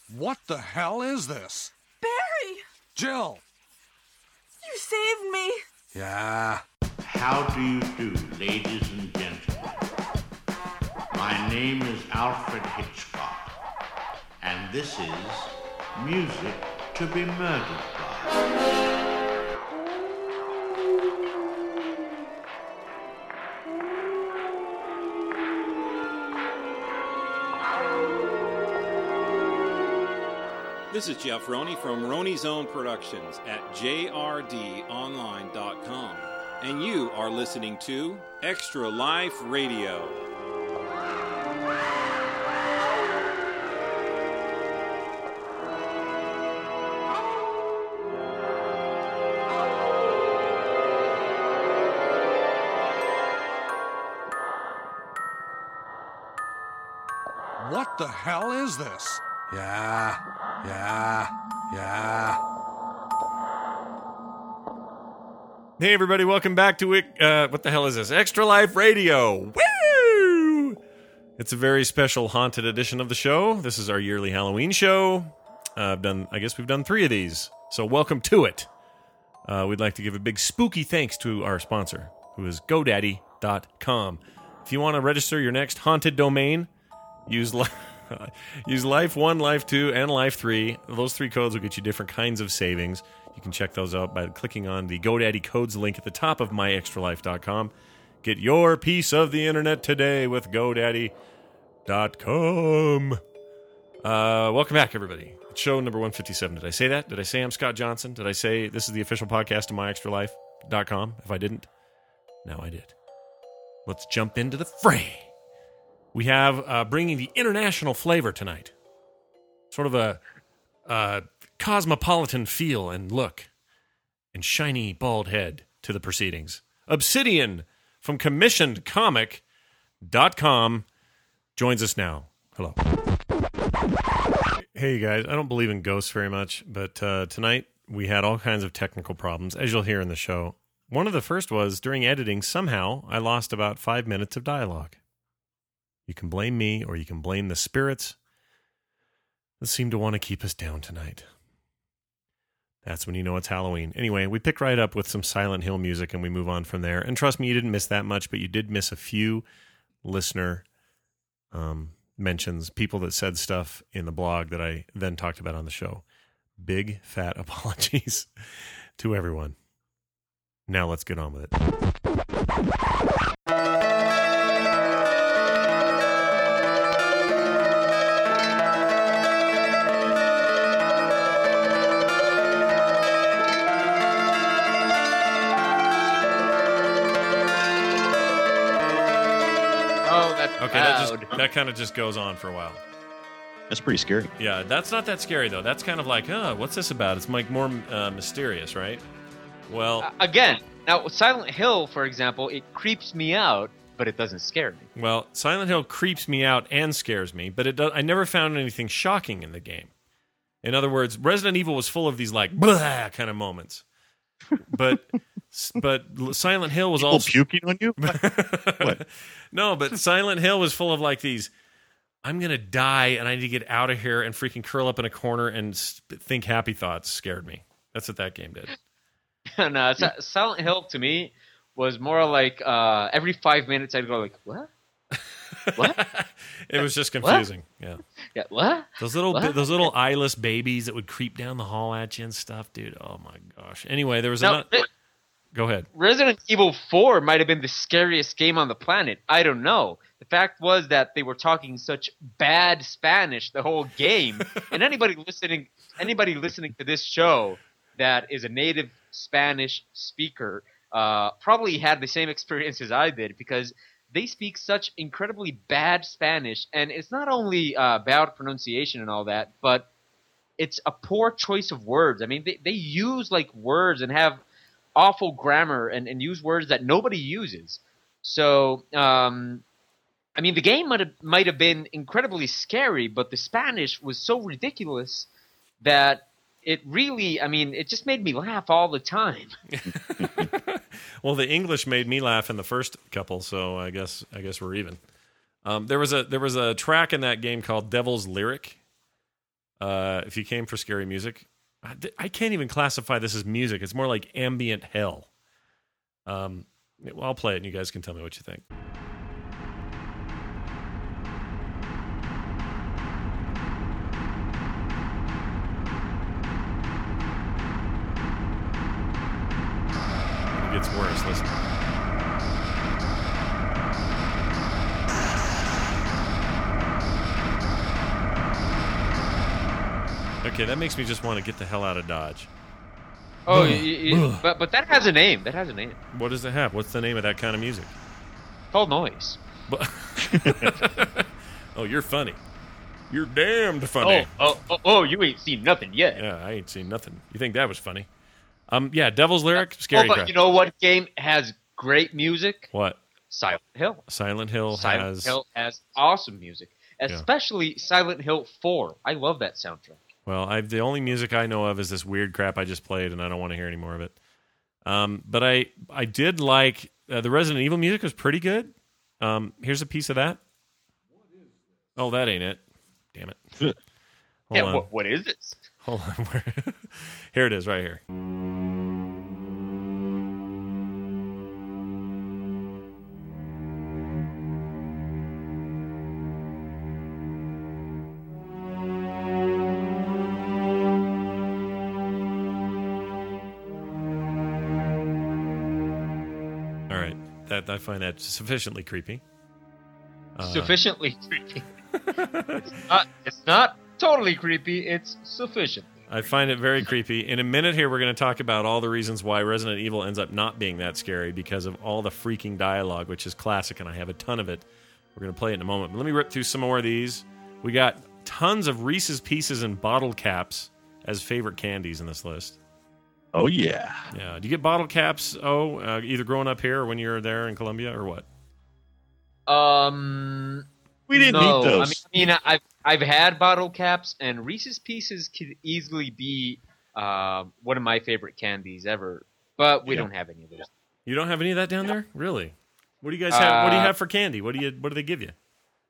What the hell is this? Barry! Jill! You saved me! Yeah. How do you do, ladies and gentlemen? My name is Alfred Hitchcock, and this is Music to be Murdered By. This is Jeff Roney from Roney's Own Productions at jrdonline.com. And you are listening to Extra Life Radio. What the hell is this? Yeah. Hey everybody, welcome back to what the hell is this? Extra Life Radio. Woo! It's a very special haunted edition of the show. This is our yearly Halloween show. I guess we've done 3 of these. So welcome to it. We'd like to give a big spooky thanks to our sponsor, who is GoDaddy.com. If you want to register your next haunted domain, use Life 1, Life 2, and Life 3. Those 3 codes will get you different kinds of savings. You can check those out by clicking on the GoDaddy codes link at the top of myextralife.com. Get your piece of the internet today with GoDaddy.com. Welcome back, everybody. It's show number 157. Did I say that? Did I say I'm Scott Johnson? Did I say this is the official podcast of myextralife.com? If I didn't, now I did. Let's jump into the fray. We have bringing the international flavor tonight. Sort of a cosmopolitan feel and look and shiny bald head to the proceedings. Obsidian from commissionedcomic.com joins us now. Hello. Hey, you guys. I don't believe in ghosts very much, but tonight we had all kinds of technical problems, as you'll hear in the show. One of the first was, during editing, somehow I lost about 5 minutes of dialogue. You can blame me, or you can blame the spirits that seem to want to keep us down tonight. That's when you know it's Halloween. Anyway, we pick right up with some Silent Hill music, and we move on from there. And trust me, you didn't miss that much, but you did miss a few listener mentions, people that said stuff in the blog that I then talked about on the show. Big, fat apologies to everyone. Now let's get on with it. Okay, that kind of just goes on for a while. That's pretty scary. Yeah, that's not that scary, though. That's kind of like, what's this about? It's like more mysterious, right? Well, again, now Silent Hill, for example, it creeps me out, but it doesn't scare me. Well, Silent Hill creeps me out and scares me, but I never found anything shocking in the game. In other words, Resident Evil was full of these like blah kind of moments, but Silent Hill was also puking on you. What? No, but Silent Hill was full of like these, I'm going to die and I need to get out of here and freaking curl up in a corner and think happy thoughts scared me. That's what that game did. No, Silent Hill to me was more like every 5 minutes I'd go like, what? What? It was just confusing. What? Yeah. Yeah. What? Those little eyeless babies that would creep down the hall at you and stuff, dude. Oh my gosh. Anyway, there was another. Go ahead. Resident Evil 4 might have been the scariest game on the planet. I don't know. The fact was that they were talking such bad Spanish the whole game, and anybody listening to this show that is a native Spanish speaker probably had the same experience as I did, because they speak such incredibly bad Spanish, and it's not only bad pronunciation and all that, but it's a poor choice of words. I mean, they use like words and have awful grammar and use words that nobody uses. So, I mean, the game might have been incredibly scary, but the Spanish was so ridiculous that it really, I mean, it just made me laugh all the time. Well, the English made me laugh in the first couple, so I guess we're even. There was a track in that game called Devil's Lyric. if you came for scary music. I can't even classify this as music. It's more like ambient hell. Well, I'll play it, and you guys can tell me what you think. It gets worse. Listen. Okay, that makes me just want to get the hell out of Dodge. Oh, but that has a name. That has a name. What does it have? What's the name of that kind of music? Called noise. Oh, you're funny. You're damned funny. Oh, you ain't seen nothing yet. Yeah, I ain't seen nothing. You think that was funny? Yeah, Devil's Lyric, scary but crap. you know what game has great music? What? Silent Hill. Silent Hill has awesome music, especially Silent Hill 4. I love that soundtrack. Well, the only music I know of is this weird crap I just played, and I don't want to hear any more of it. But I did like the Resident Evil music was pretty good. Here's a piece of that. Oh, that ain't it. Damn it. Hold on. What is this? Hold on. Here it is, right here. I find that sufficiently creepy. Sufficiently creepy. It's not totally creepy. It's sufficient. I find it very creepy. In a minute here, we're going to talk about all the reasons why Resident Evil ends up not being that scary because of all the freaking dialogue, which is classic, and I have a ton of it. We're going to play it in a moment. But let me rip through some more of these. We got tons of Reese's Pieces and bottle caps as favorite candies in this list. Oh, yeah. Yeah. Do you get bottle caps, either growing up here or when you were there in Colombia, or what? We didn't eat those. I mean, I've had bottle caps, and Reese's Pieces could easily be one of my favorite candies ever, but we don't have any of those. You don't have any of that down there? Really? What do you guys have? What do you have for candy? What do they give you?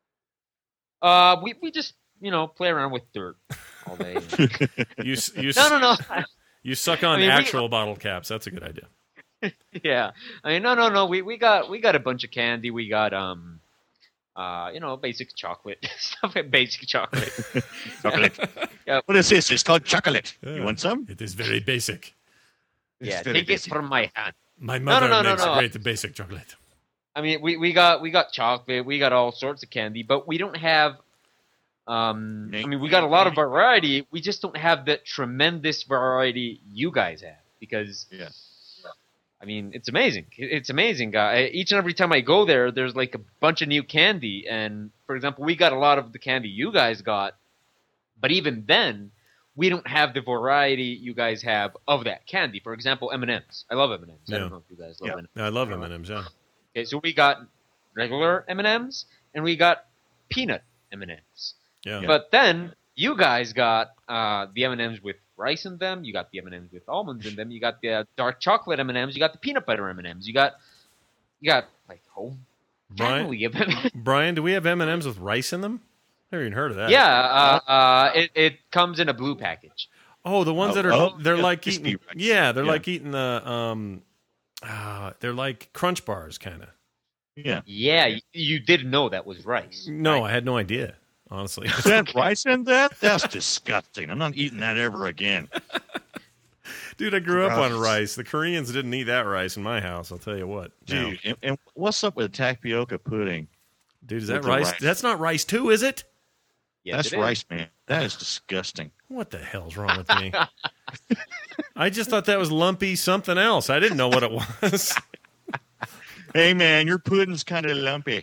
We just, play around with dirt all day. No. You suck on actual bottle caps. That's a good idea. Yeah. I mean, no. We got a bunch of candy. We got basic chocolate stuff. Basic chocolate. Chocolate. Yeah. What is this? It's called chocolate. You want some? It is very basic. Yeah. Take it from my hand. My mother makes great basic chocolate. I mean, we got chocolate. We got all sorts of candy, but we don't have. We got a lot of variety. We just don't have the tremendous variety you guys have because, I mean, it's amazing. It's amazing. Each and every time I go there, there's like a bunch of new candy. And for example, we got a lot of the candy you guys got, but even then, we don't have the variety you guys have of that candy. For example, M&Ms. I love M&Ms. Yeah. I don't know if you guys love M&Ms. I love M&Ms. Yeah. Okay, so we got regular M&Ms and we got peanut M&Ms. Yeah. But then you guys got the M&Ms with rice in them. You got the M&Ms with almonds in them. You got the dark chocolate M&Ms. You got the peanut butter M&Ms. You got like whole family of M&Ms. Brian, do we have M&Ms with rice in them? Never even heard of that. Yeah, it comes in a blue package. Oh, the ones that are they're like crispy eating. rice. Yeah, they're like eating the they're like Crunch Bars kind of. Yeah. Yeah, you didn't know that was rice. No, right? I had no idea. Honestly, Is that rice in that? That's disgusting. I'm not eating that ever again. dude, I grew up on rice. The Koreans didn't eat that rice in my house. I'll tell you what. Gee, and what's up with tapioca pudding? Dude, is that With the rice? rice. That's not rice too, is it? Yes, That's it is. rice, man. That is disgusting. What the hell's wrong with me? I just thought that was lumpy something else. I didn't know what it was. Hey, man, your pudding's kind of lumpy.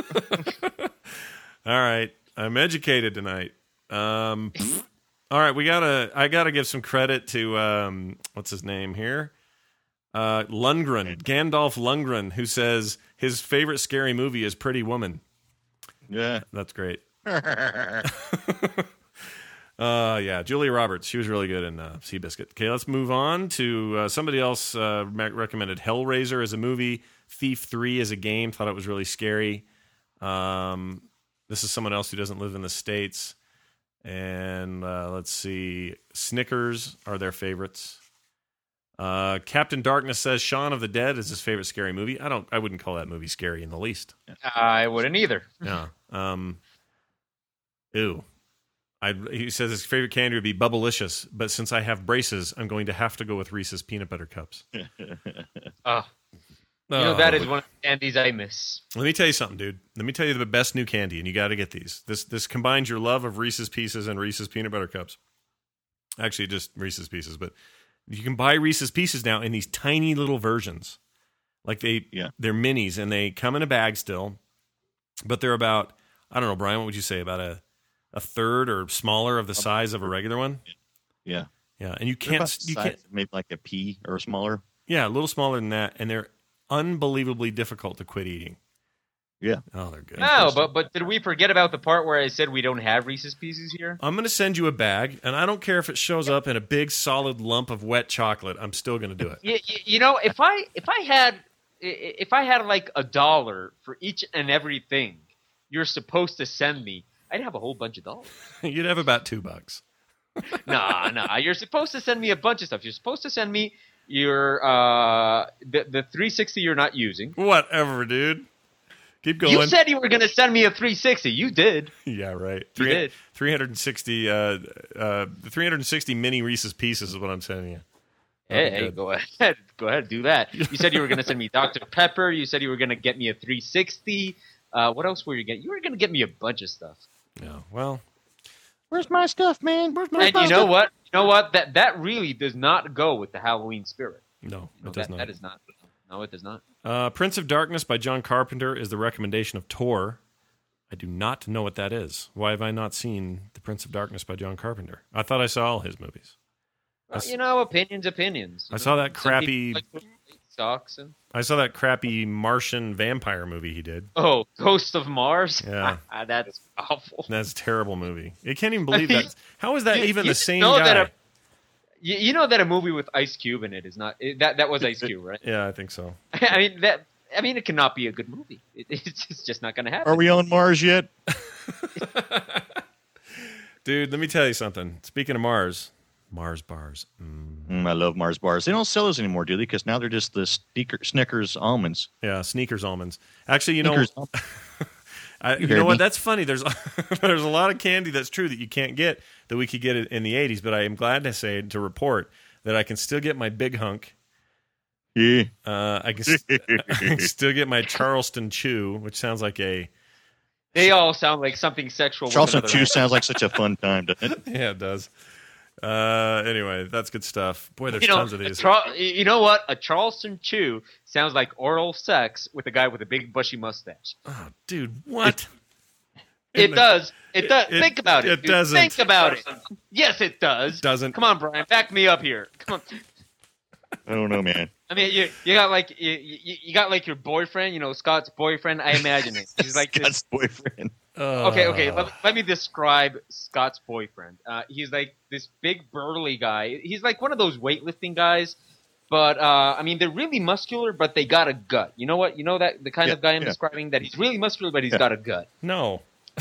All right. I'm educated tonight. All right, I gotta give some credit to what's his name here? Lundgren, Gandalf Lundgren, who says his favorite scary movie is Pretty Woman. Yeah. That's great. Yeah, Julia Roberts. She was really good in Seabiscuit. Okay, let's move on to somebody else recommended Hellraiser as a movie, Thief 3 as a game. Thought it was really scary. This is someone else who doesn't live in the States. And let's see. Snickers are their favorites. Captain Darkness says Shaun of the Dead is his favorite scary movie. I wouldn't call that movie scary in the least. I wouldn't either. Yeah. Ew. He says his favorite candy would be Bubblicious, but since I have braces, I'm going to have to go with Reese's Peanut Butter Cups. That is one of the candies I miss. Let me tell you something, dude. Let me tell you the best new candy, and you got to get these. This combines your love of Reese's Pieces and Reese's Peanut Butter Cups. Actually, just Reese's Pieces, but you can buy Reese's Pieces now in these tiny little versions. Like they're minis, and they come in a bag still, but they're about, I don't know, Brian, what would you say, about a third or smaller of the size of a regular one? Yeah. Yeah, and you can't maybe like a pea or smaller. Yeah, a little smaller than that, and they're unbelievably difficult to quit eating. Yeah. Oh, they're good. No, but did we forget about the part where I said we don't have Reese's Pieces here? I'm going to send you a bag, and I don't care if it shows up in a big solid lump of wet chocolate. I'm still going to do it. If I had like $1 for each and everything you're supposed to send me, I'd have a whole bunch of dollars. You'd have about $2. Nah. You're supposed to send me a bunch of stuff. You're supposed to send me your the 360 you're not using. Whatever, dude. Keep going. You said you were going to send me a 360. You did. Yeah, right. You did. 360. The 360 mini Reese's Pieces is what I'm sending you. Hey, go ahead. Go ahead, do that. You said you were going to send me Dr. Pepper. You said you were going to get me a 360. What else were you getting? You were going to get me a bunch of stuff. No, well, where's my stuff, man? And you know what? You know what? That really does not go with the Halloween spirit. No, it does not. That is not. No, it does not. Prince of Darkness by John Carpenter is the recommendation of Tor. I do not know what that is. Why have I not seen The Prince of Darkness by John Carpenter? I thought I saw all his movies. Well, opinions. I saw that crappy. Socks and... I saw that crappy Martian vampire movie he did. Oh, Ghost of Mars? Yeah. That's awful. That's a terrible movie. I can't even believe that. How is that even the same know guy? You know that a movie with Ice Cube in it is not... That was Ice Cube, right? Yeah, I think so. I mean, it cannot be a good movie. It's just not going to happen. Are we on Mars yet? Dude, let me tell you something. Speaking of Mars bars. I love Mars bars. They don't sell those anymore, do they? Because now they're just the Snickers almonds. Yeah, Sneakers almonds. Actually, you know me. what? That's funny. There's a lot of candy that's true that you can't get that we could get in the 80s, but I am glad to report that I can still get my Big Hunk. Yeah. I can still get my Charleston Chew, which sounds like a... They all sound like something sexual. Charleston Chew sounds like such a fun time, doesn't it? Yeah, it does. Anyway, that's good stuff. Boy, there's tons of these. You know what? A Charleston Chew sounds like oral sex with a guy with a big bushy mustache. Oh, dude, what? It does. Think about it. It doesn't. Think about it. Yes, it does. Doesn't. Come on, Brian. Back me up here. Come on. I don't know, man. I mean, you got like you got like your boyfriend, Scott's boyfriend. I imagine it. He's like Scott's boyfriend. Okay. Let me describe Scott's boyfriend. He's like this big burly guy. He's like one of those weightlifting guys, but I mean they're really muscular, but they got a gut. You know what? You know that the kind of guy I'm describing, that he's really muscular, but he's got a gut. No.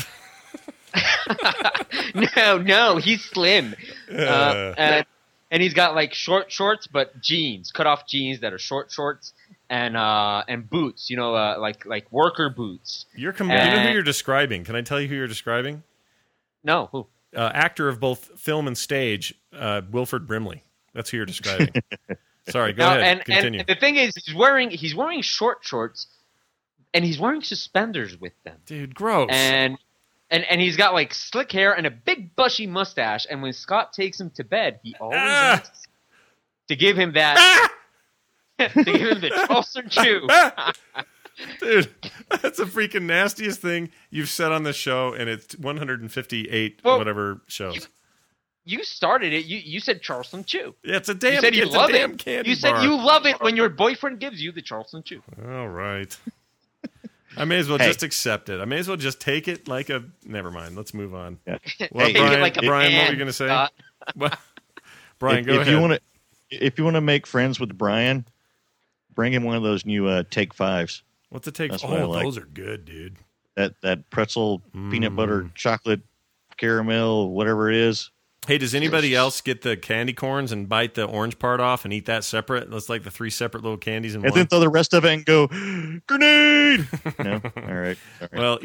No, he's slim, and he's got like short shorts, but jeans, cut off jeans that are short shorts. And boots, like worker boots. You know who you're describing? Can I tell you who you're describing? No, who? Actor of both film and stage, Wilford Brimley. That's who you're describing. Sorry, go ahead. Continue. And the thing is, he's wearing short shorts, and he's wearing suspenders with them. Dude, gross. And he's got like slick hair and a big bushy mustache. And when Scott takes him to bed, he always asks to give him that. To give him the Charleston Chew. Dude, that's the freaking nastiest thing you've said on the show, and it's 158 whatever shows. You started it. You said Charleston Chew. Yeah, it's a damn, candy candy said bar. You love it when your boyfriend gives you the Charleston Chew. All right. I may as well just accept it. I may as well just take it like a... Never mind. Let's move on. Yeah. Well, Brian, like what were you going to say? Brian, go ahead. If you want to make friends with Brian... Bring him one of those new Take Fives. What's a Take? That's what I like. Those are good, dude. That pretzel peanut butter chocolate caramel, whatever it is. Hey, does anybody else get the candy corns and bite the orange part off and eat that separate? That's like the 3 separate little candies in And one. then throw the rest of it and go, grenade! No? All right. All right. Well,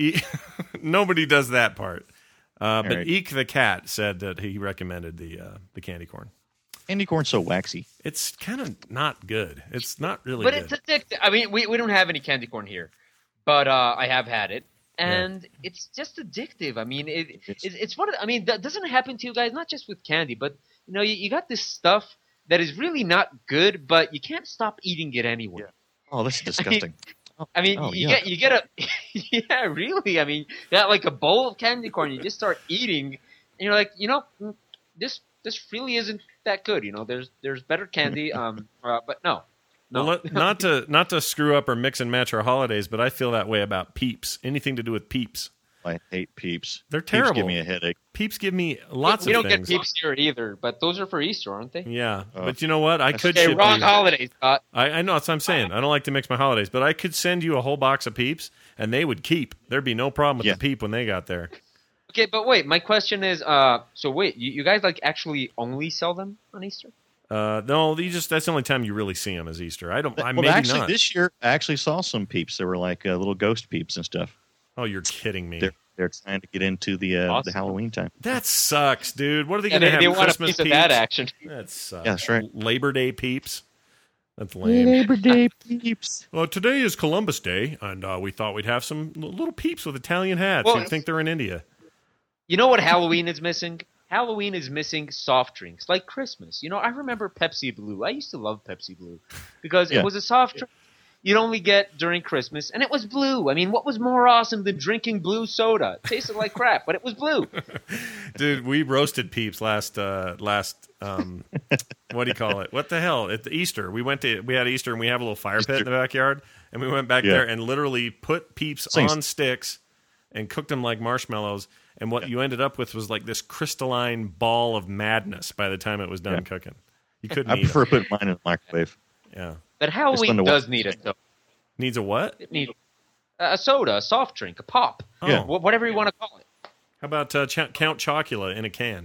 nobody does that part. But right. Eek the cat said that he recommended the candy corn. Candy corn's so waxy. It's kind of not good. It's not really But good. it's addictive. I mean, we don't have any candy corn here, but I have had it, and it's just addictive. I mean, it's one of the, I mean, that doesn't happen to you guys, not just with candy, but you know, you got this stuff that is really not good, but you can't stop eating it anyway. Oh, this is disgusting. I mean, Oh, you yuck. get a yeah, really. I mean, you got like a bowl of candy corn, you just start eating, and you're like, you know, this really isn't that good. You know, there's better candy. But no. Well, not to screw up or mix and match our holidays, but I feel that way about Peeps. Anything to do with Peeps. I hate Peeps. They're Peeps terrible. give me a headache. Peeps give me lots we of don't things. get Peeps here either, but those are for Easter, aren't they? Yeah, but you know what? I could Okay, ship wrong you. holiday, Scott. I know that's what I'm saying. I don't like to mix my holidays, but I could send you a whole box of Peeps, and they would keep. There'd be no problem with Yeah. the Peep when they got there. Okay, but wait, my question is, so wait, you guys like actually only sell them on Easter? No, that's the only time you really see them is Easter. I Well, maybe actually, not. this year, I actually saw some Peeps. They were like little ghost Peeps and stuff. Oh, you're kidding me. They're trying to get into the Awesome. Halloween time. That sucks, dude. What are they Yeah, going to have? they want a Christmas piece Peeps? of that action. That sucks. Yeah, that's right. Labor Day Peeps. That's lame. Labor Day Peeps. Well, today is Columbus Day, and we thought we'd have some little Peeps with Italian hats. Well, You'd think they're in India. You know what Halloween is missing? Halloween is missing soft drinks like Christmas. You know, I remember Pepsi Blue. I used to love Pepsi Blue because Yeah. it was a soft drink you'd only get during Christmas, and it was blue. I mean, what was more awesome than drinking blue soda? It tasted like crap, but it was blue. Dude, we roasted Peeps last what do you call it? What the hell? At the Easter. We had Easter and we have a little fire pit in the backyard, and we went back Yeah. there and literally put Peeps Things- on sticks and cooked them like marshmallows, and what you ended up with was like this crystalline ball of madness by the time it was done Yeah. cooking. You couldn't I eat prefer it. putting mine in the microwave. Yeah. But fun Halloween to does watch. need it, though. Needs a what? It needs a soda, a soft drink, a pop, Yeah. whatever you want to call it. How about Count Chocula in a can?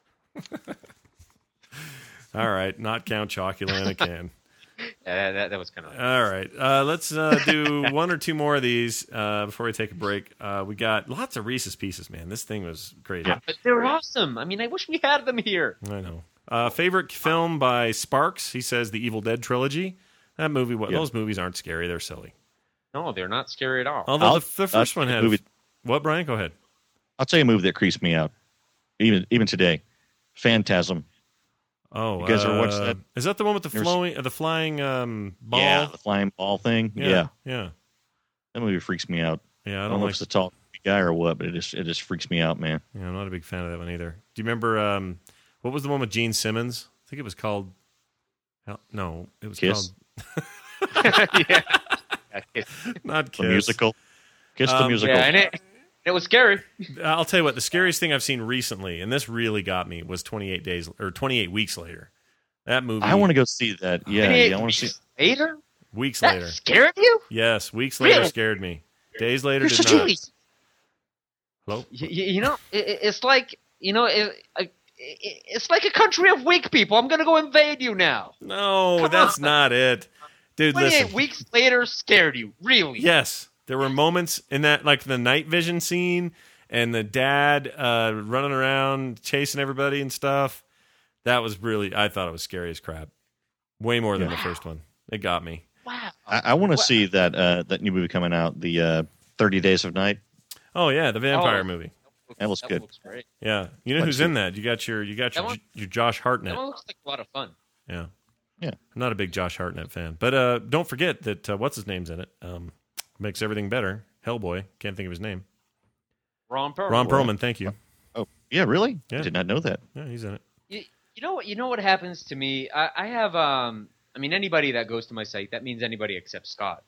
All right, not Count Chocula in a can. That was kind of. All right, let's do one or two more of these before we take a break. We got lots of Reese's Pieces, man. This thing was crazy. But they're awesome. I mean, I wish we had them here. I know. Favorite film by Sparks? He says the Evil Dead trilogy. That movie, those movies aren't scary. They're silly. No, they're not scary at all. Although the first one had... movie- What, Brian? Go ahead. I'll tell you a movie that creeps me out, even today. Phantasm. Oh, You guys ever watched that? Is that the one with the Never flying ball? Yeah, the flying ball thing. Yeah. Yeah. That movie freaks me out. Yeah, I don't know if it's a tall guy or what, but it just freaks me out, man. Yeah, I'm not a big fan of that one either. Do you remember what was the one with Gene Simmons? I think it was called. No, it was Kiss? called yeah. not Kiss. The musical. Kiss the musical. Yeah, and it was scary. I'll tell you what. The scariest thing I've seen recently, and this really got me, was 28 Weeks Later. That movie. I want to go see that. Yeah, I want to see. Later? Weeks That Later. scared you? Yes, Weeks Later Really? scared me. Days Later You're did such not. a- Hello. You know, it's like it's like a country of weak people. I'm gonna go invade you now. No, Come that's on. not it, dude. 28 Listen. weeks later scared you, really? Yes, there were moments in that, like the night vision scene and the dad running around chasing everybody and stuff. That was really, I thought it was scary as crap. Way more than the first one. It got me. Wow. I want to see that new movie coming out, the 30 Days of Night. Oh yeah, the vampire Oh. movie. That looks good. Looks great. Yeah, you know Let's who's see. in that? You got your one- your Josh That Hartnett. one looks like a lot of fun. Yeah. Yeah. I'm not a big Josh Hartnett fan, but don't forget that what's his name's in it. Makes everything better. Hellboy. Can't think of his name. Ron Perlman. Ron Perlman. Thank you. Oh, yeah, really? Yeah. I did not know that. Yeah, he's in it. You know what happens to me? I have I mean anybody that goes to my site, that means anybody except Scott.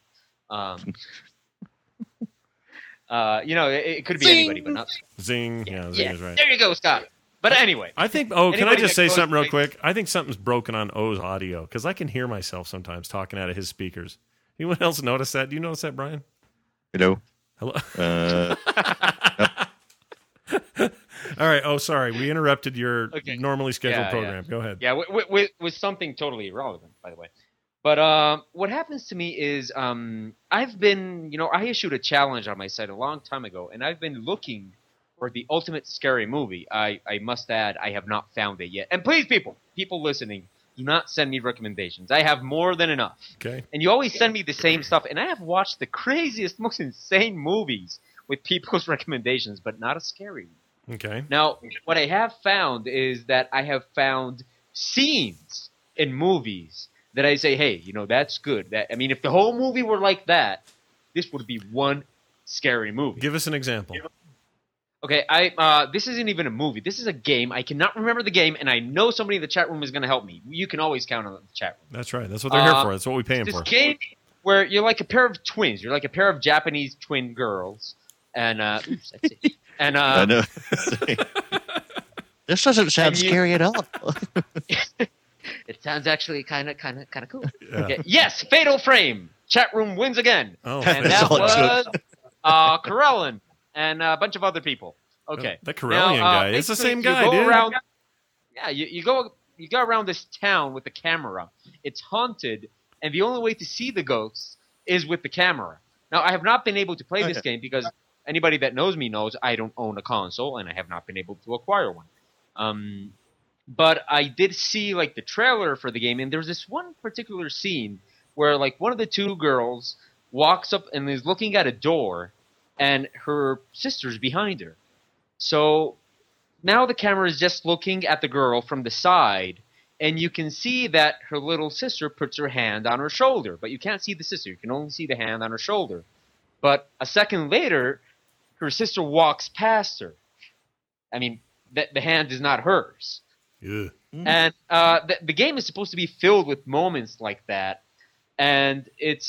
You know, it could be anybody, but not Scott. Zing. Yeah, Zing Yeah, is right. there you go, Scott. But anyway, I think. Oh, can I Anybody just that say goes something real to- quick? I think something's broken on O's audio because I can hear myself sometimes talking out of his speakers. Anyone else notice that? Do you notice that, Brian? You know? Hello. Uh, All All right. Oh, sorry. We interrupted your Okay. normally scheduled Yeah, program. Go ahead. Yeah, with something totally irrelevant, by the way. But what happens to me is I've been, I issued a challenge on my site a long time ago, and I've been looking for the ultimate scary movie. I must add, I have not found it yet. And please, people listening, do not send me recommendations. I have more than enough. Okay. And you always send me the same stuff, and I have watched the craziest, most insane movies with people's recommendations, but not a scary one. Okay. Now, what I have found is that I have found scenes in movies that I say, hey, that's good. If the whole movie were like that, this would be one scary movie. Give us an example. Okay, this isn't even a movie. This is a game. I cannot remember the game, and I know somebody in the chat room is going to help me. You can always count on the chat room. That's right. That's what they're here for. That's what we pay them This for. game where you're like a pair of twins. You're like a pair of Japanese twin girls. And, oops, that's it. And, I know. This doesn't sound And you- scary at all. it sounds actually kind of cool. Yeah. Okay. Yes, Fatal Frame. Chat room wins again. Oh, And That's that all it was Corellin and a bunch of other people. Okay. The Corellian guy. It's the basically, same guy, you go dude. Around, yeah, you go around this town with the camera. It's haunted, and the only way to see the ghosts is with the camera. Now, I have not been able to play this game because anybody that knows me knows I don't own a console, and I have not been able to acquire one. But I did see like the trailer for the game, and there's this one particular scene where like one of the two girls walks up and is looking at a door, and her sister's behind her. So now the camera is just looking at the girl from the side, and you can see that her little sister puts her hand on her shoulder, but you can't see the sister. You can only see the hand on her shoulder. But a second later, her sister walks past her. I mean, the hand is not hers. Ugh. And the game is supposed to be filled with moments like that, and it's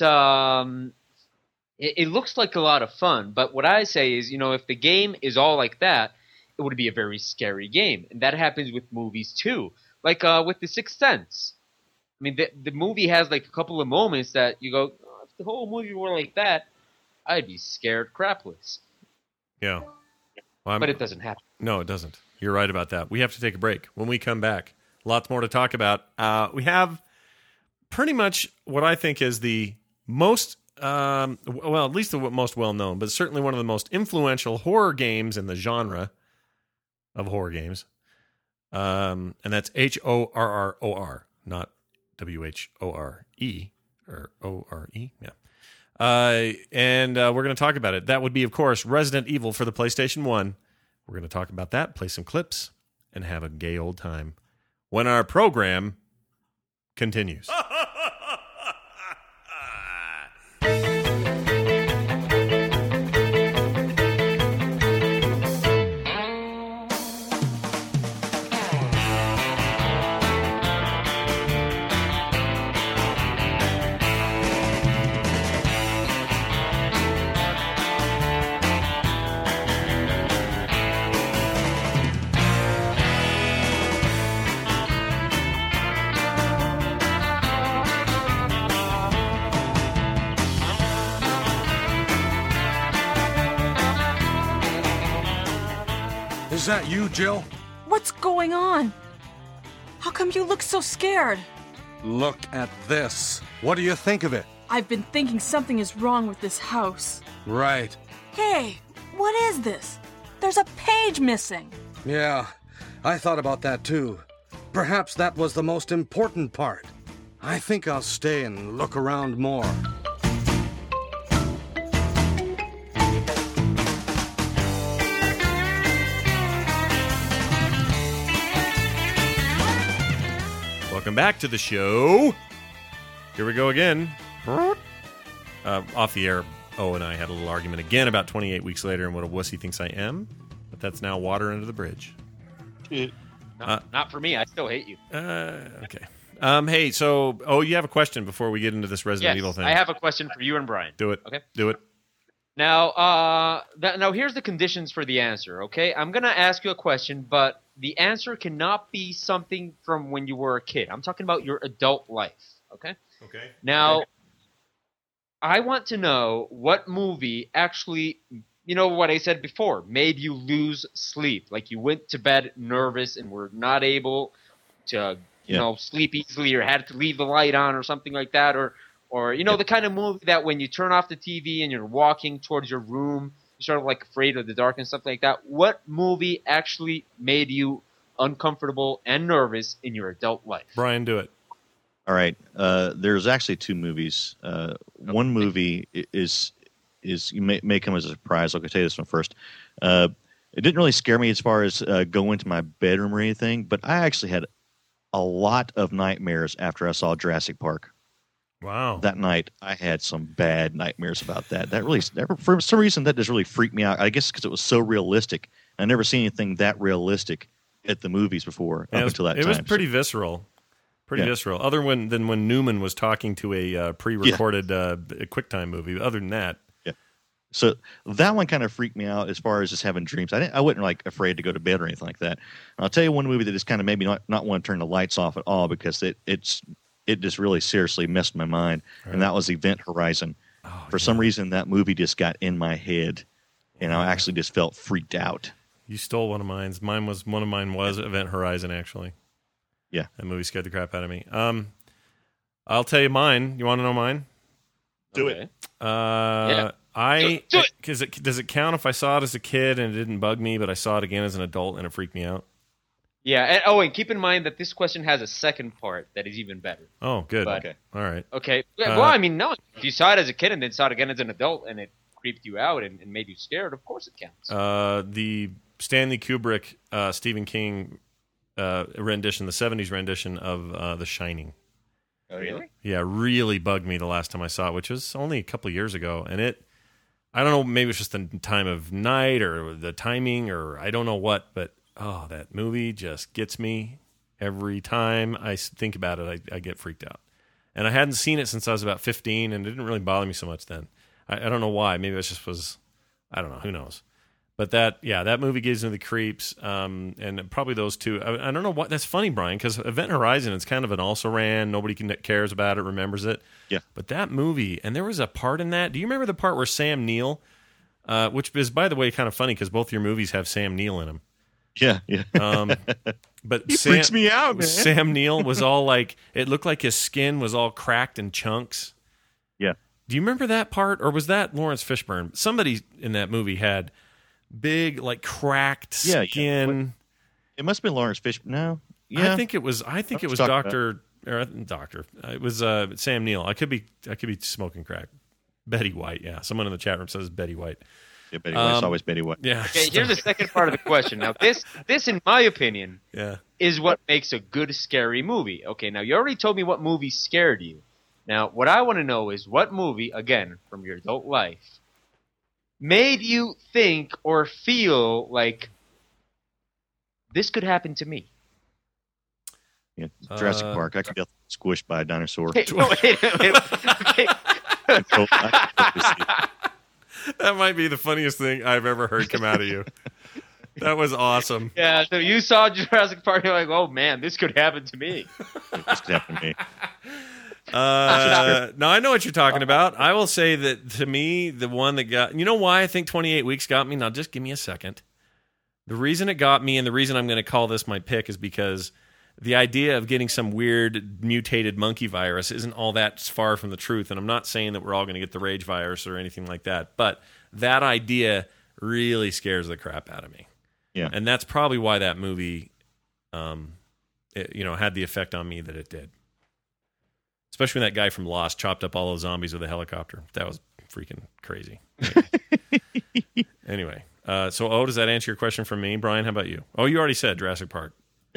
it looks like a lot of fun. But what I say is, if the game is all like that, it would be a very scary game, and that happens with movies too. Like with The Sixth Sense. I mean, the movie has like a couple of moments that you go, oh, if the whole movie were like that, I'd be scared crapless. Yeah. Well, But it doesn't happen. No, it doesn't. You're right about that. We have to take a break. When we come back, lots more to talk about. We have pretty much what I think is the most, at least the most well-known, but certainly one of the most influential horror games in the genre of horror games. And that's HORROR, not WHORE, or ORE, yeah. And we're going to talk about it. That would be, of course, Resident Evil for the PlayStation 1. We're going to talk about that, play some clips, and have a gay old time when our program continues. Is that you, Jill? What's going on? How come you look so scared? Look at this. What do you think of it? I've been thinking something is wrong with this house. Right. Hey, what is this? There's a page missing. Yeah, I thought about that too. Perhaps that was the most important part. I think I'll stay and look around more. Welcome back to the show. Here we go again. Off the air, and I had a little argument again about 28 weeks later and what a wuss he thinks I am. But that's now water under the bridge. Not for me. I still hate you. Okay. Hey, so, you have a question before we get into this Resident Yes, Evil thing. I have a question for you and Brian. Do it. Okay. Do it. Now, now here's the conditions for the answer, okay? I'm going to ask you a question, but the answer cannot be something from when you were a kid. I'm talking about your adult life, okay? Okay. Now, I want to know what movie actually you know what I said before, made you lose sleep. Like you went to bed nervous and were not able to, you know, sleep easily, or had to leave the light on or something like that, or you know, the kind of movie that when you turn off the TV and you're walking towards your room, you're sort of like afraid of the dark and stuff like that. What movie actually made you uncomfortable and nervous in your adult life? Brian, do it. All right. There's actually two movies. One movie is you may come as a surprise. I'll tell you this one first. It didn't really scare me as far as going to my bedroom or anything, but I actually had a lot of nightmares after I saw Jurassic Park. Wow. That night, I had some bad nightmares about that. That really, for some reason, that just really freaked me out. I guess because it was so realistic. I never seen anything that realistic at the movies before up until that time. It was pretty visceral. Pretty visceral. Other than when Newman was talking to a pre-recorded QuickTime movie. Other than that. Yeah. So that one kind of freaked me out as far as just having dreams. I wasn't like afraid to go to bed or anything like that. And I'll tell you one movie that just kind of made me not want to turn the lights off at all, because it just really seriously messed my mind, and that was Event Horizon. For some reason, that movie just got in my head, and I actually just felt freaked out. You stole one of mine. One of mine was Event Horizon, actually. Yeah. That movie scared the crap out of me. I'll tell you mine. You want to know mine? Do it. Do it. Does it count if I saw it as a kid and it didn't bug me, but I saw it again as an adult and it freaked me out? Yeah, and keep in mind that this question has a second part that is even better. Oh, good. But, okay. All right. Okay. Well, I mean, no. If you saw it as a kid and then saw it again as an adult and it creeped you out and made you scared, of course it counts. The Stanley Kubrick, Stephen King rendition, the 70s rendition of The Shining. Oh, really? Yeah, really bugged me the last time I saw it, which was only a couple years ago. And I don't know, maybe it's just the time of night or the timing or I don't know what, but oh, that movie just gets me every time I think about it. I get freaked out. And I hadn't seen it since I was about 15, and it didn't really bother me so much then. I don't know why. Maybe it just was, I don't know. Who knows? But that movie gives me the creeps, and probably those two. I don't know what. That's funny, Brian, because Event Horizon is kind of an also-ran. Nobody cares about it, remembers it. Yeah. But that movie, and there was a part in that. Do you remember the part where Sam Neill, which is, by the way, kind of funny because both your movies have Sam Neill in them. Yeah. But he freaks me out, man. Sam Neill was all like, it looked like his skin was all cracked in chunks. Yeah. Do you remember that part, or was that Lawrence Fishburne? Somebody in that movie had big, like cracked skin. Yeah. It must have been Lawrence Fishburne. No, yeah. I think it was Doctor. It was Sam Neill. I could be smoking crack. Betty White. Yeah, someone in the chat room says Betty White. Yeah, Betty White's always Betty White. Yeah. Okay, here's the second part of the question. Now, this, in my opinion, is what makes a good scary movie. Okay, now you already told me what movie scared you. Now, what I want to know is what movie, again, from your adult life, made you think or feel like this could happen to me? Yeah, Jurassic Park. I could get squished by a dinosaur. Wait. That might be the funniest thing I've ever heard come out of you. That was awesome. Yeah, so you saw Jurassic Park, you're like, oh man, this could happen to me. This could happen to me. No, I know what you're talking about. I will say that to me, the one that got... You know why I think 28 Weeks got me? Now, just give me a second. The reason it got me and the reason I'm going to call this my pick is because the idea of getting some weird mutated monkey virus isn't all that far from the truth. And I'm not saying that we're all going to get the rage virus or anything like that. But that idea really scares the crap out of me. Yeah. And that's probably why that movie had the effect on me that it did. Especially when that guy from Lost chopped up all those zombies with a helicopter. That was freaking crazy. Anyway, so does that answer your question from me? Brian, how about you? Oh, you already said Jurassic Park.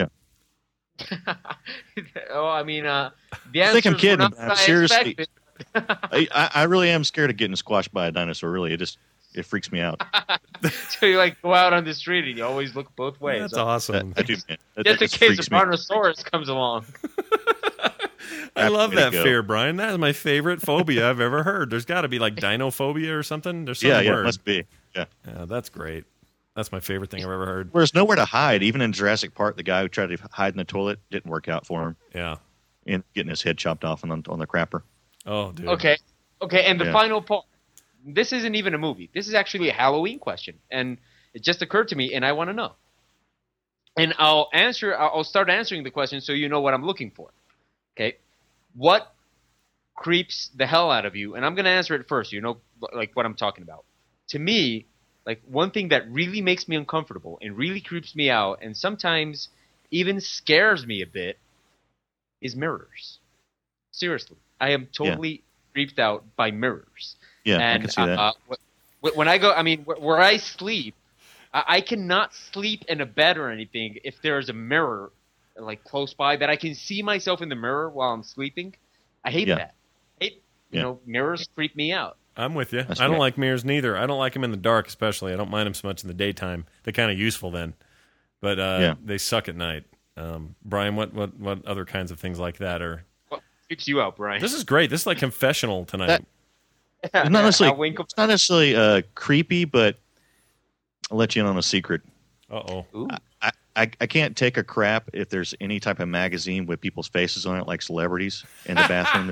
The I think I'm kidding. Seriously, expected. I really am scared of getting squashed by a dinosaur. Really, it freaks me out. So you like go out on the street and you always look both ways. That's awesome. I do, man. Just in case a Brontosaurus comes along. I love that fear, Brian. That is my favorite phobia I've ever heard. There's got to be like dinophobia or something. There's some word. Yeah, it must be. Yeah, that's great. That's my favorite thing I've ever heard. There's nowhere to hide. Even in Jurassic Park, the guy who tried to hide in the toilet didn't work out for him. Yeah. And getting his head chopped off on the crapper. Oh, dude. Okay, and the final part. this isn't even a movie. This is actually a Halloween question, and it just occurred to me, and I want to know. And I'll start answering the question so you know what I'm looking for. Okay, what creeps the hell out of you? And I'm going to answer it first. You know, like what I'm talking about. To me, like one thing that really makes me uncomfortable and really creeps me out, and sometimes even scares me a bit, is mirrors. Seriously, I am totally creeped out by mirrors. Yeah, and, I can see that. When I go, I mean, where I sleep, I cannot sleep in a bed or anything if there's a mirror like close by that I can see myself in the mirror while I'm sleeping. I hate that. You know, mirrors creep me out. I'm with you. That's I don't right. like mirrors neither. I don't like them in the dark, especially. I don't mind them so much in the daytime. They're kind of useful then, but they suck at night. Brian, what other kinds of things like that are? What creeps you out, Brian? This is great. This is like confessional tonight. It's not necessarily creepy, but I'll let you in on a secret. Uh-oh. Ooh. I can't take a crap if there's any type of magazine with people's faces on it, like celebrities in the bathroom.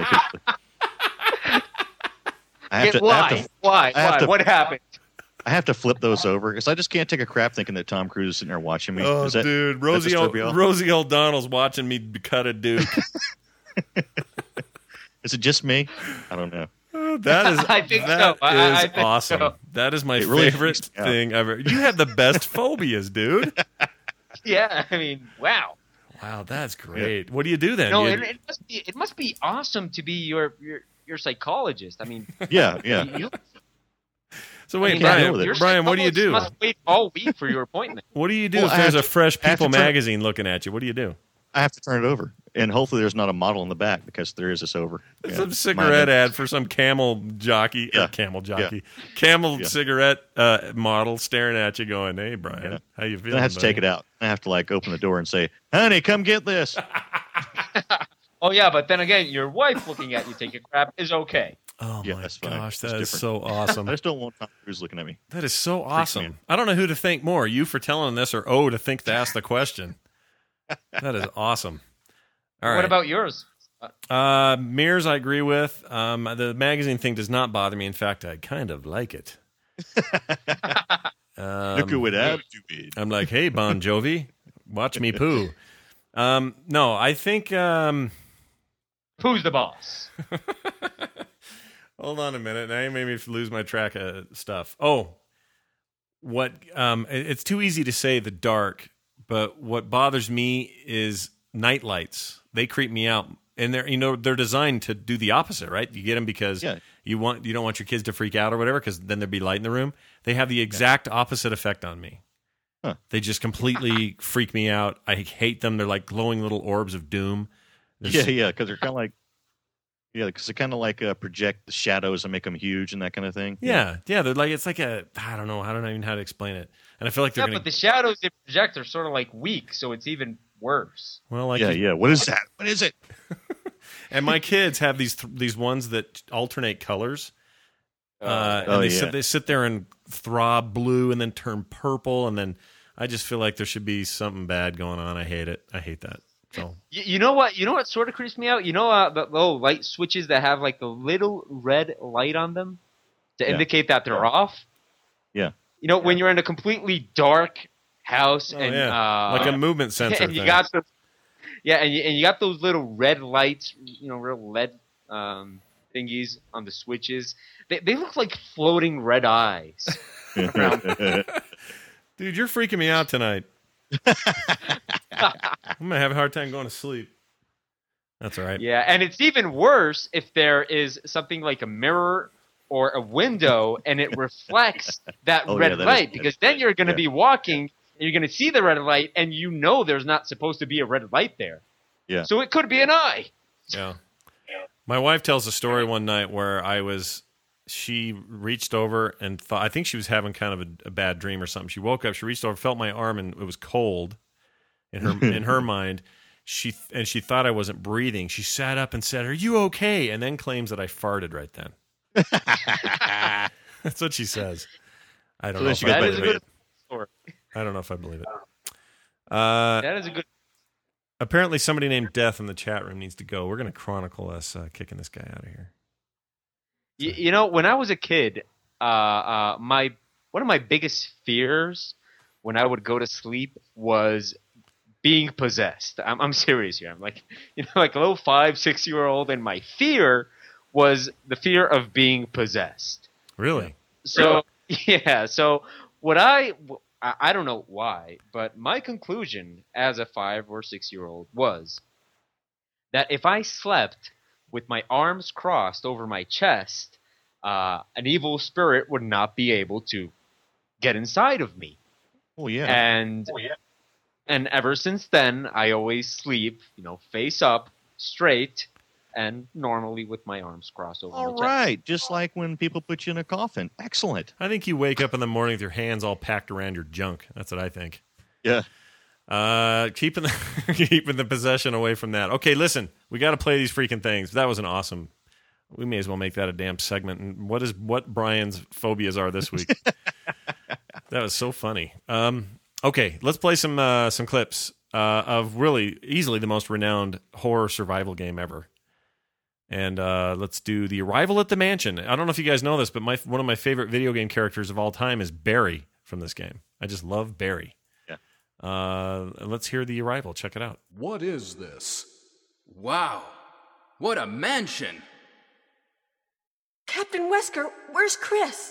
Why? What happened? I have to flip those over because I just can't take a crap thinking that Tom Cruise is sitting there watching me. Oh, dude, Rosie O'Donnell's watching me cut a duke. Is it just me? I don't know. That is, I think that so. I is think awesome. so. That is my really favorite freaks me out. thing ever. You have the best phobias, dude. Yeah, I mean, wow. Wow, that's great. What do you do then? No, it must be awesome to be your psychologist. I mean, Yeah. So wait, deal with it. your Brian, what do you psychologist do? Must wait all week for your appointment. What do you do Well, if I there's have a fresh I have People to turn- magazine looking at you? What do you do? I have to turn it over, and hopefully there's not a model in the back because there is this over. Some cigarette ad for some camel jockey, camel cigarette model staring at you going, hey, Brian, how you feeling? Then I have to take it out. I have to open the door and say, honey, come get this. Oh yeah, but then again, your wife looking at you take a crap is okay. Oh Yeah, my that's fine. gosh, It's that is different. so awesome. I just don't want Tom Cruise looking at me. That is so me awesome. I don't know who to thank more, you for telling this or to think to ask the question. That is awesome. All right. What about yours? Mirrors, I agree with. The magazine thing does not bother me. In fact, I kind of like it. Look at what I'm doing. I'm like, hey, Bon Jovi, watch me poo. No, I think... Who's the boss? Hold on a minute. Now you made me lose my track of stuff. Oh, what? It's too easy to say the dark, but what bothers me is night lights. They creep me out, and they're designed to do the opposite, right? You get them because you don't want your kids to freak out or whatever, because then there'd be light in the room. They have the exact opposite effect on me. Huh. They just completely freak me out. I hate them. They're like glowing little orbs of doom. Yeah, because they're kind of like, because they kind of project the shadows and make them huge and that kind of thing. Yeah. They're like, it's like I don't know even how to explain it. And I feel like they're but the shadows they project are sort of like weak, so it's even worse. Well, like What is that? What is it? And my kids have these ones that alternate colors. They sit there and throb blue and then turn purple, and then I just feel like there should be something bad going on. I hate it. I hate that. So you know what? You know what sort of creeps me out? You know the little light switches that have like the little red light on them to indicate that they're off? Yeah. You know, when you're in a completely dark house and like a movement sensor and thing. you got and you got those little red lights, real LED thingies on the switches. They look like floating red eyes. Dude, you're freaking me out tonight. I'm gonna have a hard time going to sleep. That's all right. Yeah, and it's even worse if there is something like a mirror or a window and it reflects that red light, because then you're going to be walking and you're going to see the red light and there's not supposed to be a red light there. Yeah. So it could be an eye. Yeah. My wife tells a story one night where she reached over and thought, I think she was having kind of a bad dream or something. She woke up, she reached over, felt my arm, and it was cold in her mind. She thought I wasn't breathing. She sat up and said, "Are you okay?" And then claims that I farted right then. That's what she says. I don't know. That is a good story. I don't know if I believe it. That is a good. Apparently, somebody named Death in the chat room needs to go. We're going to chronicle us kicking this guy out of here. You know, when I was a kid, one of my biggest fears when I would go to sleep was being possessed. I'm serious here. I'm like, like a little 5-6-year-old, and my fear was the fear of being possessed. Really? So yeah. So what I don't know why, but my conclusion as a 5 or 6-year-old was that if I slept with my arms crossed over my chest, an evil spirit would not be able to get inside of me. Oh yeah. And ever since then, I always sleep, face up, straight, and normally with my arms crossed over my All chest. right, just like when people put you in a coffin. Excellent. I think you wake up in the morning with your hands all packed around your junk. That's what I think. Yeah. Keeping the possession away from that. Okay, listen, we got to play these freaking things. That was an awesome. We may as well make that a damn segment. And what Brian's phobias are this week? That was so funny. Okay, let's play some clips of really easily the most renowned horror survival game ever. And let's do The Arrival at the Mansion. I don't know if you guys know this, but one of my favorite video game characters of all time is Barry from this game. I just love Barry. Yeah. Let's hear The Arrival. Check it out. What is this? Wow, what a mansion! Captain Wesker, where's Chris?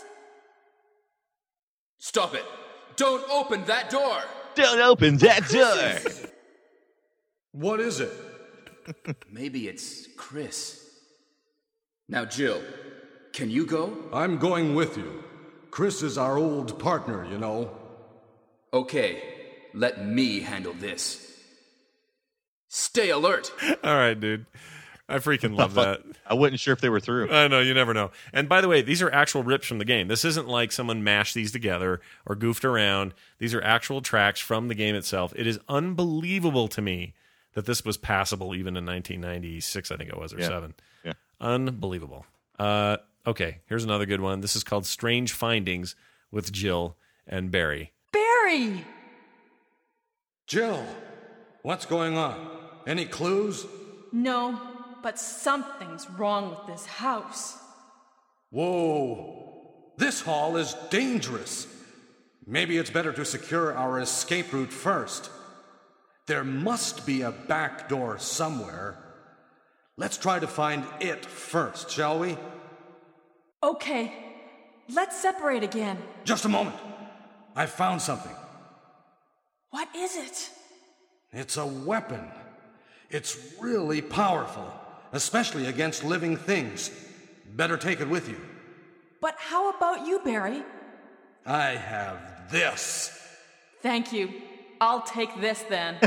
Stop it! Don't open that door! Don't open that door. What is it? Maybe it's Chris. Now, Jill, can you go? I'm going with you. Chris is our old partner, Okay, let me handle this. Stay alert! All right, dude. I freaking love that. I wasn't sure if they were through. I know, you never know. And by the way, these are actual rips from the game. This isn't like someone mashed these together or goofed around. These are actual tracks from the game itself. It is unbelievable to me that this was passable even in 1996, I think it was, or 7. Yeah. Unbelievable. Okay, here's another good one. This is called Strange Findings with Jill and Barry. Barry! Jill, what's going on? Any clues? No, but something's wrong with this house. Whoa, this hall is dangerous. Maybe it's better to secure our escape route first. There must be a back door somewhere. Let's try to find it first, shall we? Okay, let's separate again. Just a moment. I found something. What is it? It's a weapon. It's really powerful, especially against living things. Better take it with you. But how about you, Barry? I have this. Thank you. I'll take this then.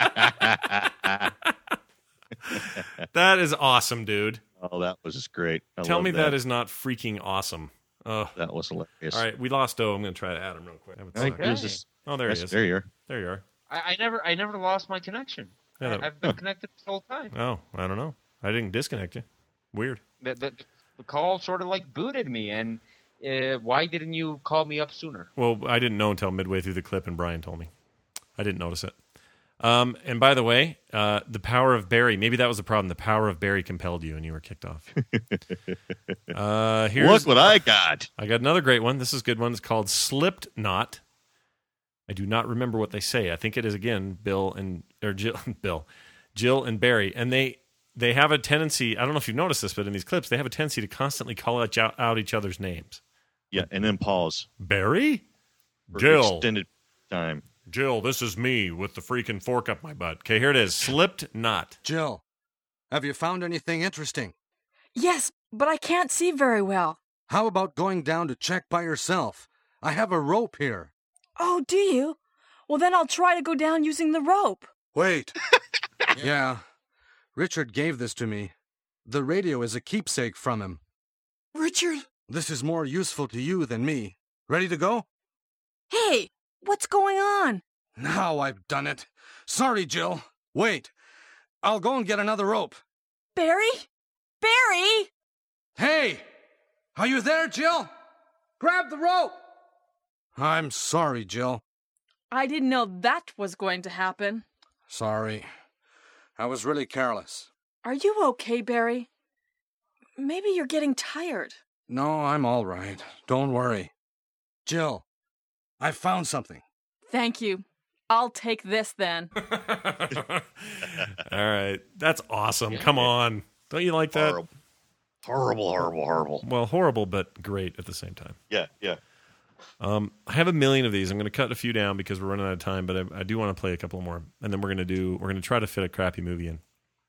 That is awesome, dude. Oh, that was just great. Tell me that is not freaking awesome. Oh, that was hilarious. All right, we lost O. I'm going to try to add him real quick. Oh, there he is. There you are. There you are. I never lost my connection. Yeah, I've been connected this whole time. Oh, I don't know. I didn't disconnect you. Weird. The call sort of like booted me, and why didn't you call me up sooner? Well, I didn't know until midway through the clip, and Brian told me. I didn't notice it. And by the way, the power of Barry, maybe that was the problem. The power of Barry compelled you, and you were kicked off. Look what I got. I got another great one. This is a good one. It's called Slipped Knot. I do not remember what they say. I think it is, again, Jill and Barry. And they have a tendency, I don't know if you've noticed this, but in these clips, they have a tendency to constantly call out each other's names. Yeah, and then pause. Barry? For Jill. extended time. Jill, this is me with the freaking fork up my butt. Okay, here it is. Slipped Knot. Jill, have you found anything interesting? Yes, but I can't see very well. How about going down to check by yourself? I have a rope here. Oh, do you? Well, then I'll try to go down using the rope. Wait. Yeah, Richard gave this to me. The radio is a keepsake from him. Richard? This is more useful to you than me. Ready to go? Hey, what's going on? Now I've done it. Sorry, Jill. Wait. I'll go and get another rope. Barry? Barry? Hey! Are you there, Jill? Grab the rope! I'm sorry, Jill. I didn't know that was going to happen. Sorry. I was really careless. Are you okay, Barry? Maybe you're getting tired. No, I'm all right. Don't worry. Jill, I found something. Thank you. I'll take this then. All right. That's awesome. Come on. Don't you like that? Horrible. Well, horrible, but great at the same time. Yeah. I have a million of these. I'm going to cut a few down because we're running out of time, but I do want to play a couple more, and then we're going to try to fit a crappy movie in.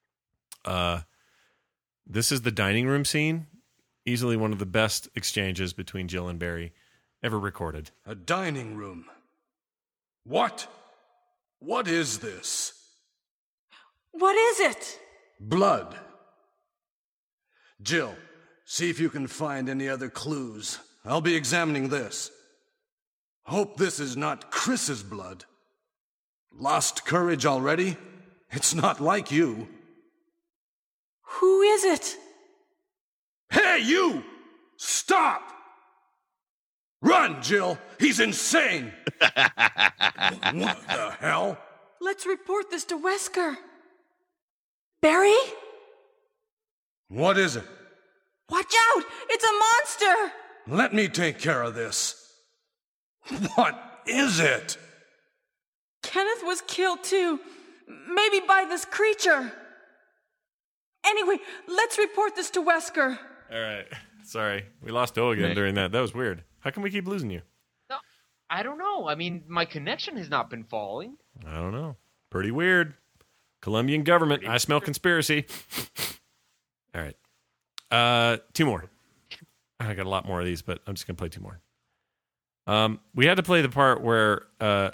This is the dining room scene. Easily one of the best exchanges between Jill and Barry ever recorded. A dining room. What? What is this? What is it? Blood. Jill, see if you can find any other clues. I'll be examining this. Hope this is not Chris's blood. Lost courage already? It's not like you. Who is it? Hey, you! Stop! Run, Jill! He's insane! What the hell? Let's report this to Wesker. Barry? What is it? Watch out! It's a monster! Let me take care of this. What is it? Kenneth was killed too. Maybe by this creature. Anyway, let's report this to Wesker. All right. Sorry. We lost O again during that. That was weird. How come we keep losing you? No, I don't know. I mean, my connection has not been falling. I don't know. Pretty weird. Colombian government. I smell conspiracy. All right. Two more. I got a lot more of these, but I'm just going to play two more. We had to play the part where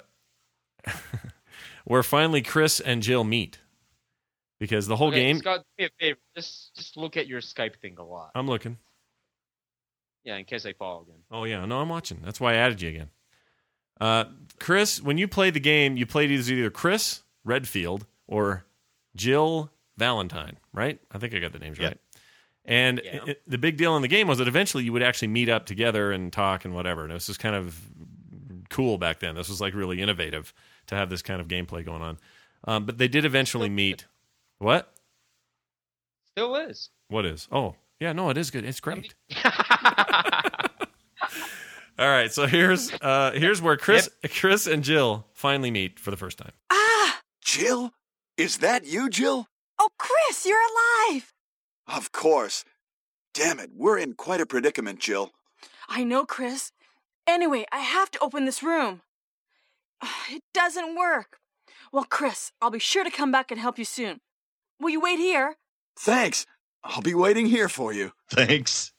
where finally Chris and Jill meet. Because the whole game... Scott, do me a favor. Just look at your Skype thing a lot. I'm looking. Yeah, in case I fall again. Oh, yeah. No, I'm watching. That's why I added you again. Chris, when you played the game, you played either Chris Redfield or Jill Valentine, right? I think I got the names right. And the big deal in the game was that eventually you would actually meet up together and talk and whatever. And this was kind of cool back then. This was like really innovative to have this kind of gameplay going on. But they did eventually meet. What? Still is. What is? Oh, yeah, no, it is good. It's great. All right, so here's where Chris and Jill finally meet for the first time. Ah! Jill? Is that you, Jill? Oh, Chris, you're alive! Of course. Damn it, we're in quite a predicament, Jill. I know, Chris. Anyway, I have to open this room. It doesn't work. Well, Chris, I'll be sure to come back and help you soon. Will you wait here? Thanks. I'll be waiting here for you. Thanks.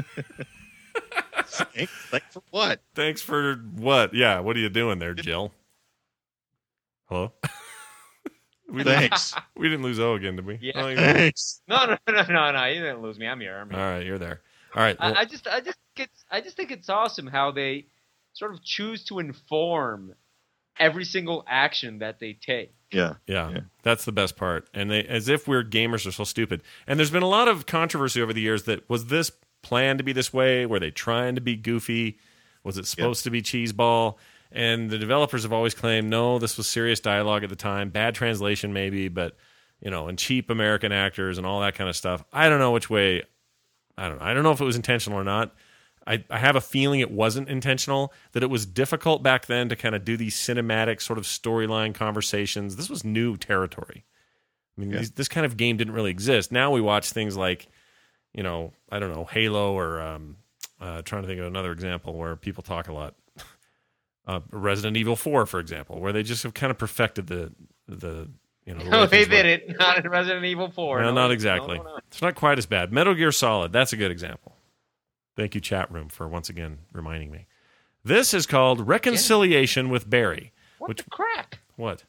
Thanks for what? Thanks for what? Yeah, what are you doing there, Jill? Hello? Thanks. We didn't lose O again, did we? Yeah. Oh, Thanks. No, you didn't lose me. I'm here. All right, you're there. All right. Well, I just think it's awesome how they sort of choose to inform every single action that they take. Yeah. That's the best part. And they, as if we're gamers are so stupid. And there's been a lot of controversy over the years that was this planned to be this way? Were they trying to be goofy? Was it supposed to be cheeseball? And the developers have always claimed, no, this was serious dialogue at the time. Bad translation maybe, but, you know, and cheap American actors and all that kind of stuff. I don't know which way. I don't know if it was intentional or not. I have a feeling it wasn't intentional, that it was difficult back then to kind of do these cinematic sort of storyline conversations. This was new territory. I mean, this kind of game didn't really exist. Now we watch things like, you know, I don't know, Halo or trying to think of another example where people talk a lot. Resident Evil 4, for example, where they just have kind of perfected the you know. No, they did it. Not in Resident Evil 4. Well, not exactly. No. It's not quite as bad. Metal Gear Solid, that's a good example. Thank you, chat room, for once again reminding me. This is called Reconciliation with Barry. What the crap? What?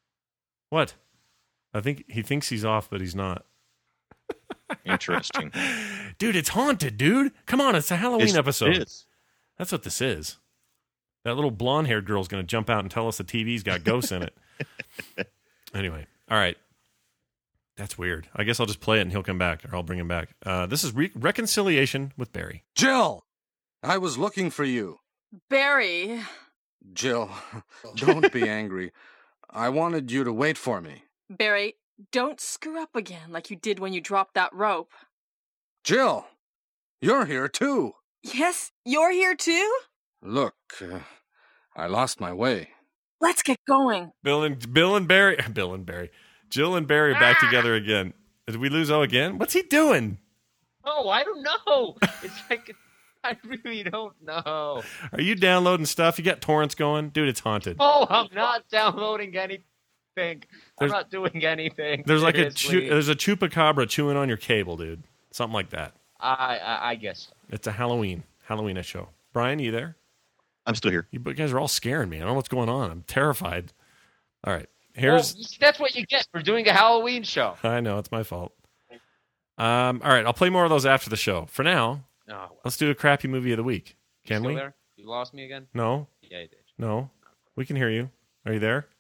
I think he thinks he's off, but he's not. Interesting. Dude, it's haunted, dude. Come on, it's a Halloween episode. It is. That's what this is. That little blonde-haired girl's going to jump out and tell us the TV's got ghosts in it. Anyway, all right. That's weird. I guess I'll just play it and he'll come back, or I'll bring him back. This is Reconciliation with Barry. Jill! I was looking for you. Barry. Jill, don't be angry. I wanted you to wait for me. Barry, don't screw up again like you did when you dropped that rope. Jill! You're here too. Yes, you're here too? Look, I lost my way. Let's get going. Jill and Barry are back together again. Did we lose O again? What's he doing? Oh, I don't know. It's like, I really don't know. Are you downloading stuff? You got torrents going? Dude, it's haunted. Oh, I'm not downloading anything. I'm not doing anything. There's like seriously. there's a chupacabra chewing on your cable, dude. Something like that. I guess so. It's a Halloween show. Brian, you there? I'm still here. You guys are all scaring me. I don't know what's going on. I'm terrified. All right. That's what you get for doing a Halloween show. I know, it's my fault. All right, I'll play more of those after the show. For now, let's do a crappy movie of the week. Can we? There? You lost me again? No. Yeah, you did. No. We can hear you. Are you there?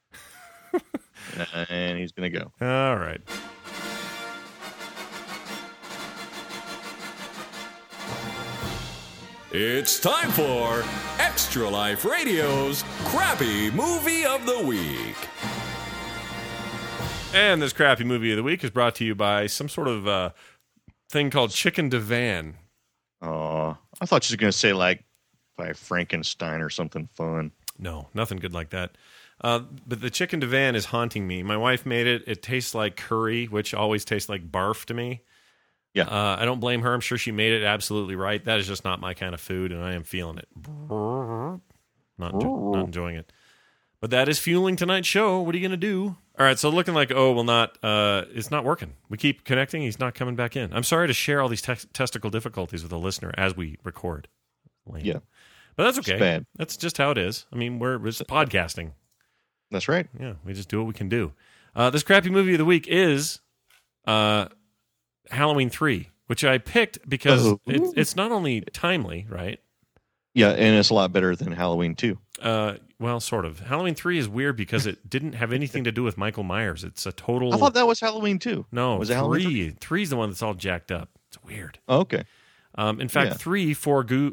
And he's going to go. All right. It's time for Extra Life Radio's Crappy Movie of the Week. And this crappy movie of the week is brought to you by some sort of thing called Chicken Divan. Oh, I thought you were going to say like by Frankenstein or something fun. No, nothing good like that. But the Chicken Divan is haunting me. My wife made it. It tastes like curry, which always tastes like barf to me. Yeah. I don't blame her. I'm sure she made it absolutely right. That is just not my kind of food, and I am feeling it. Not enjoying it. But that is fueling tonight's show. What are you going to do? All right, so looking like, it's not working. We keep connecting. He's not coming back in. I'm sorry to share all these testicle difficulties with a listener as we record. Lame. Yeah. But that's okay. It's bad. That's just how it is. I mean, we're just podcasting. That's right. Yeah, we just do what we can do. This crappy movie of the week is Halloween 3, which I picked because it's not only timely, right? Yeah, and it's a lot better than Halloween 2. Well, sort of. Halloween 3 is weird because it didn't have anything to do with Michael Myers. It's a total... I thought that was Halloween 2. No, was it Halloween 3 is the one that's all jacked up. It's weird. Oh, okay. In fact, 3, forgoed,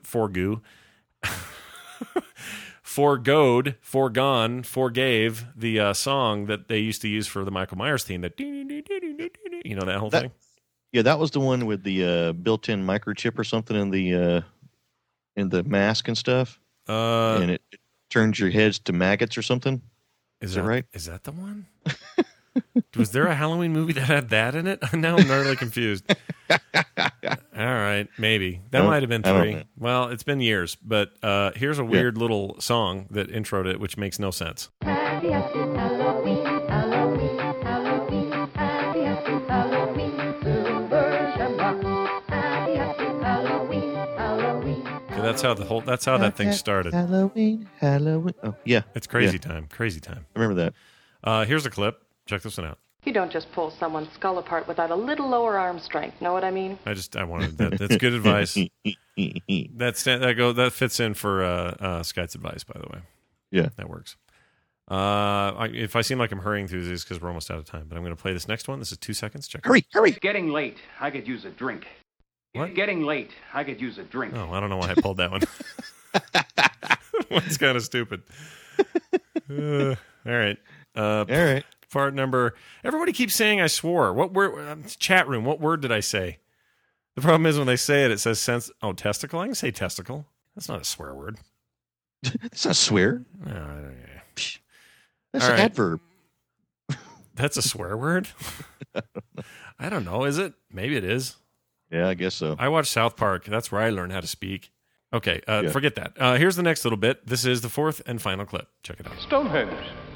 forgone, forgave the song that they used to use for the Michael Myers theme. That you know, that whole thing. Yeah, that was the one with the built-in microchip or something in the mask and stuff. And it turns your heads to maggots or something. Is that right? Is that the one? Was there a Halloween movie that had that in it? Now I'm really confused. All right, maybe. That might have been 3. Well, it's been years, but here's a weird little song that introed it, which makes no sense. Happy, happy Halloween, Halloween, Halloween, happy, happy Halloween, Silver Shamrock. Happy, happy Halloween, Halloween. Okay, that's how that thing started. Halloween. Oh, yeah. It's crazy time. I remember that. Here's a clip. Check this one out. You don't just pull someone's skull apart without a little lower arm strength. Know what I mean? I wanted that. That's good advice. That fits in for Sky's advice, by the way. Yeah, that works. If I seem like I'm hurrying through these because we're almost out of time, but I'm going to play this next one. This is 2 seconds. Check. Hurry! It's getting late. I could use a drink. What? It's getting late. I could use a drink. Oh, I don't know why I pulled that one. One's kind of stupid. All right. All right. Part number. Everybody keeps saying I swore. What word? Chat room. What word did I say? The problem is when they say it, it says sense. Oh, testicle. I can say testicle. That's not a swear word. That's not swear. That's an adverb. That's a swear word. I don't know. Is it? Maybe it is. Yeah, I guess so. I watched South Park. That's where I learned how to speak. Okay, forget that. Here's the next little bit. This is the 4th and final clip. Check it out. Stonehenge.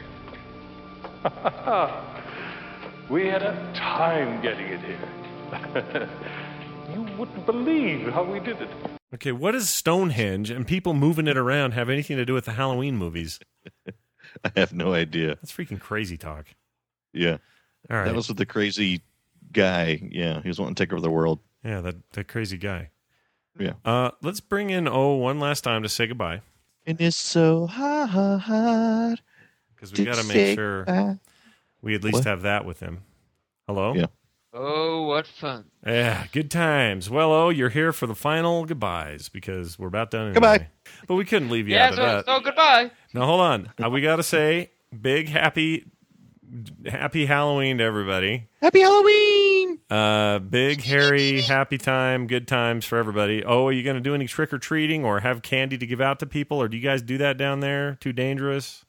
We had a time getting it here. You wouldn't believe how we did it. Okay, what does Stonehenge and people moving it around have anything to do with the Halloween movies? I have no idea. That's freaking crazy talk. Yeah. All right. That was with the crazy guy. Yeah, he was wanting to take over the world. Yeah, that crazy guy. Yeah. Let's bring in one last time to say goodbye. And it's so hard. Because we got to make sure we at least have that with him. Hello? Yeah. Oh, what fun. Yeah, good times. Well, you're here for the final goodbyes because we're about done anyway. Goodbye. But we couldn't leave you out of that. So goodbye. Now, hold on. We got to say big happy Halloween to everybody. Happy Halloween! Big, hairy, happy time, good times for everybody. Oh, are you going to do any trick-or-treating or have candy to give out to people? Or do you guys do that down there? Too dangerous?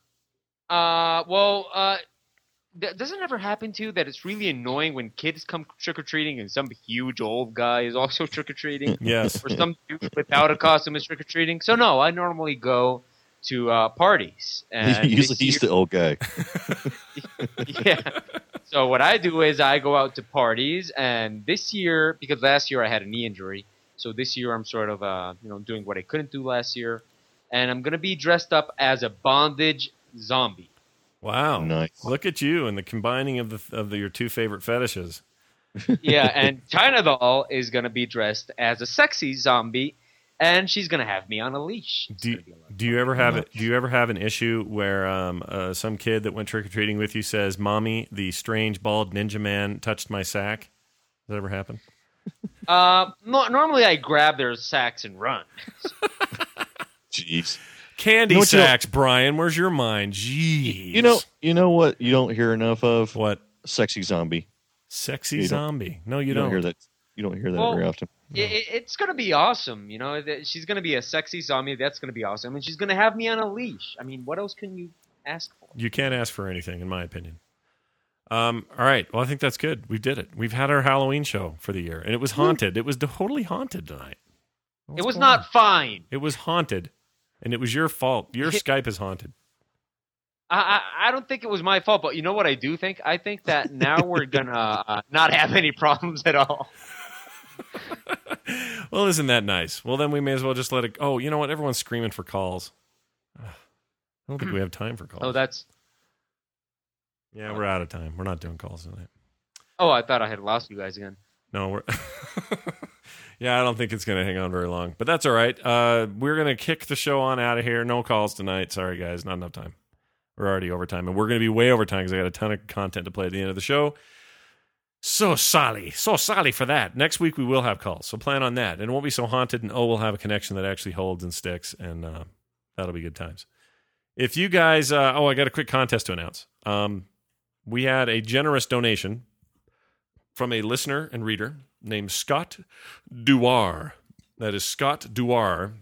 Doesn't it ever happen to you that it's really annoying when kids come trick-or-treating and some huge old guy is also trick-or-treating? Yes. Or some dude without a costume is trick-or-treating? So no, I normally go to parties. And Usually he's the old guy. Yeah. So what I do is I go out to parties, and this year, because last year I had a knee injury, so this year I'm sort of doing what I couldn't do last year, and I'm going to be dressed up as a bondage zombie. Wow. Nice. Look at you and the combining of your two favorite fetishes. Yeah, and China Doll is going to be dressed as a sexy zombie, and she's going to have me on a leash. Do you ever have it? Do you ever have an issue where some kid that went trick or treating with you says, "Mommy, the strange bald ninja man touched my sack"? Does that ever happen? Normally I grab their sacks and run. Jeez. Candy sacks, Brian. Where's your mind? Jeez. You know what you don't hear enough of? What? Sexy zombie. Sexy zombie. No, you don't hear that. You don't hear that very often. It's going to be awesome. She's going to be a sexy zombie. That's going to be awesome. And she's going to have me on a leash. I mean, what else can you ask for? You can't ask for anything, in my opinion. All right. Well, I think that's good. We did it. We've had our Halloween show for the year, and it was haunted. It was totally haunted tonight. It was not fine. It was haunted, and it was your fault. Your Skype is haunted. I don't think it was my fault, but you know what I do think? I think that now we're going to not have any problems at all. Well, isn't that nice? Well, then we may as well just let it... Oh, you know what? Everyone's screaming for calls. I don't think we have time for calls. Oh, that's... Yeah, we're out of time. We're not doing calls tonight. Oh, I thought I had lost you guys again. No, we're... Yeah, I don't think it's going to hang on very long. But that's all right. We're going to kick the show on out of here. No calls tonight. Sorry, guys. Not enough time. We're already over time. And we're going to be way over time because I got a ton of content to play at the end of the show. So sorry for that. Next week we will have calls, so plan on that. And it won't be so haunted, and we'll have a connection that actually holds and sticks, and that'll be good times. If you guys, I got a quick contest to announce. We had a generous donation from a listener and reader named Scott Duar. That is Scott Duar.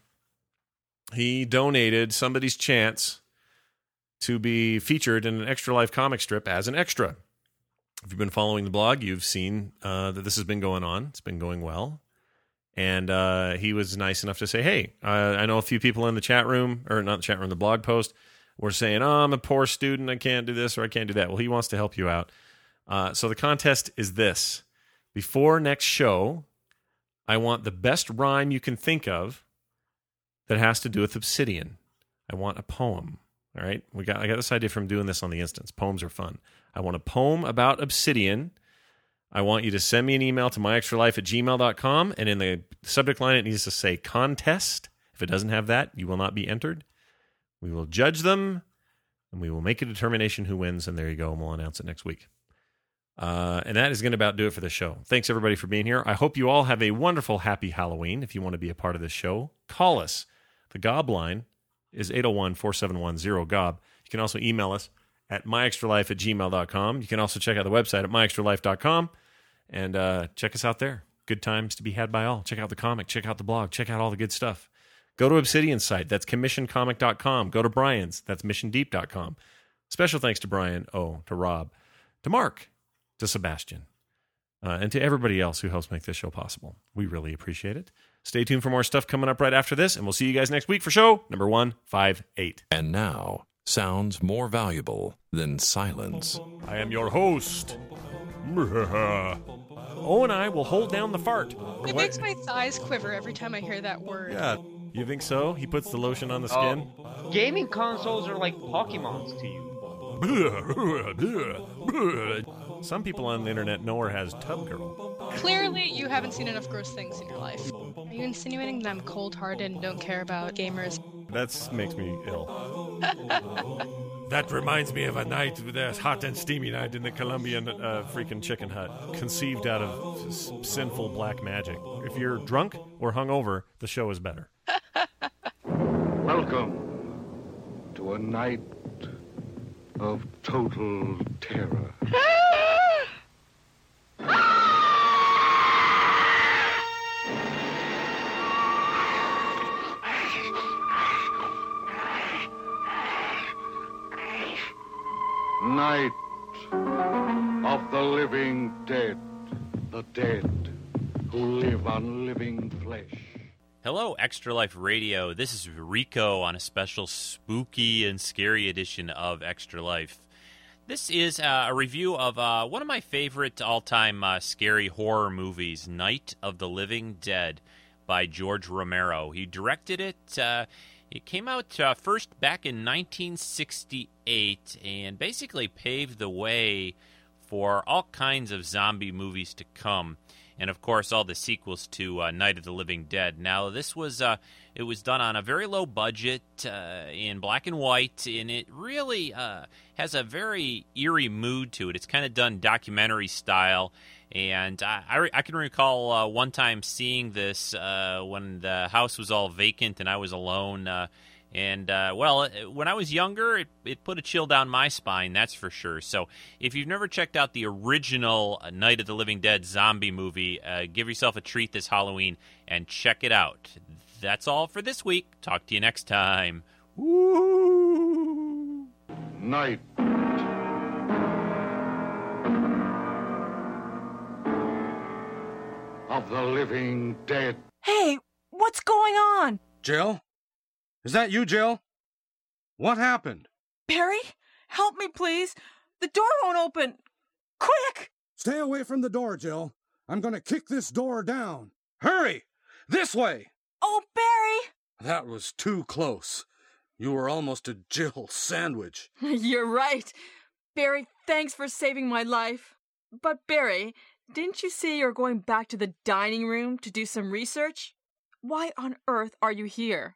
He donated somebody's chance to be featured in an Extra Life comic strip as an extra. If you've been following the blog, you've seen that this has been going on. It's been going well. And he was nice enough to say, hey, I know a few people in the chat room, or not the chat room, the blog post, were saying, I'm a poor student, I can't do this or I can't do that. Well, he wants to help you out. So the contest is this. Before next show, I want the best rhyme you can think of that has to do with obsidian. I want a poem. All right? I got this idea from doing this on the Instance. Poems are fun. I want a poem about obsidian. I want you to send me an email to myextralife@gmail.com, and in the subject line, it needs to say contest. If it doesn't have that, you will not be entered. We will judge them, and we will make a determination who wins, and there you go, and we'll announce it next week. And that is going to about do it for the show. Thanks, everybody, for being here. I hope you all have a wonderful, happy Halloween. If you want to be a part of this show, call us. The GOB line is 801-471-0GOB. You can also email us at myextralife@gmail.com. You can also check out the website at myextralife.com and check us out there. Good times to be had by all. Check out the comic. Check out the blog. Check out all the good stuff. Go to Obsidian's site. That's commissioncomic.com. Go to Brian's. That's missiondeep.com. Special thanks to Brian, to Rob, to Mark, to Sebastian, and to everybody else who helps make this show possible. We really appreciate it. Stay tuned for more stuff coming up right after this, and we'll see you guys next week for show number 158. And now, sounds more valuable than silence. I am your host. Oh, and I will hold down the fart. It makes my thighs quiver every time I hear that word. Yeah, you think so? He puts the lotion on the skin? Gaming consoles are like Pokemons to you. Some people on the internet know her as Tub Girl. Clearly, you haven't seen enough gross things in your life. Are you insinuating that I'm cold-hearted and don't care about gamers? That makes me ill. That reminds me of a night, that hot and steamy night in the Colombian freaking chicken hut, conceived out of sinful black magic. If you're drunk or hungover, the show is better. Welcome to a night of total terror. Night of the living dead, the dead who live on living flesh. Hello, Extra Life Radio. This is Rico on a special spooky and scary edition of Extra Life. This is a review of one of my favorite all-time scary horror movies, Night of the Living Dead, by George Romero. He directed it. It came out first back in 1968 and basically paved the way for all kinds of zombie movies to come. And, of course, all the sequels to Night of the Living Dead. Now, this was it was done on a very low budget in black and white, and it really has a very eerie mood to it. It's kind of done documentary style, and I can recall one time seeing this when the house was all vacant and I was alone. Well, when I was younger, it put a chill down my spine, that's for sure. So if you've never checked out the original Night of the Living Dead zombie movie, give yourself a treat this Halloween and check it out. That's all for this week. Talk to you next time. Woo! Night. Of the living dead. Hey, what's going on? Jill? Is that you, Jill? What happened? Barry, help me, please. The door won't open. Quick! Stay away from the door, Jill. I'm going to kick this door down. Hurry! This way! Oh, Barry! That was too close. You were almost a Jill sandwich. You're right. Barry, thanks for saving my life. But, Barry, didn't you say you're going back to the dining room to do some research? Why on earth are you here?